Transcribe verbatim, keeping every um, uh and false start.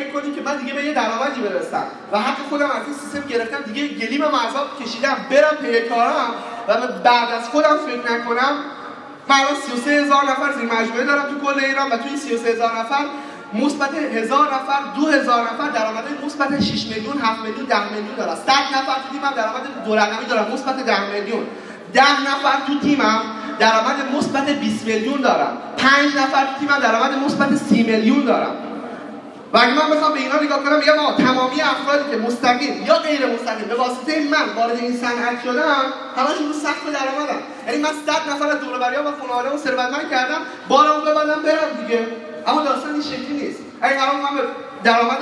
فکر کنید که من دیگه به یه درآمدی برسم و حق خودم از این سیستم گرفتم، دیگه گلیم عذاب کشیدم، برم پی کارم و بعد از خودم فکر نکنم. من الان سی و سه هزار نفر زیر مجموعه دارم تو کل ایران و توی سی و سه هزار نفر مثبت هزار نفر، دو هزار نفر درآمد مثبت شش میلیون، هفت میلیون، ده میلیون دارن. صد نفر تو تیمم درآمد دو رقمی دارن مثبت ده میلیون. ده نفر تو تیمم درآمد مثبت بیست میلیون دارم. پنج نفر تو تیمم درآمد مثبت سی میلیون دارم. و اگه من بخوام به اینا نگاه کنم میگم آقا تمامی افرادی که مستقیم یا غیر مستقیم به واسطه من وارد این صنعت شدن، همشون رو سقف درآمدن. یعنی من صد نفر از دور و بریا و خانواده‌مو ثروتمند کردم، بارمو ببندم برم دیگه. اما داستان این شکلی نیست. اگه قرار من به درآمد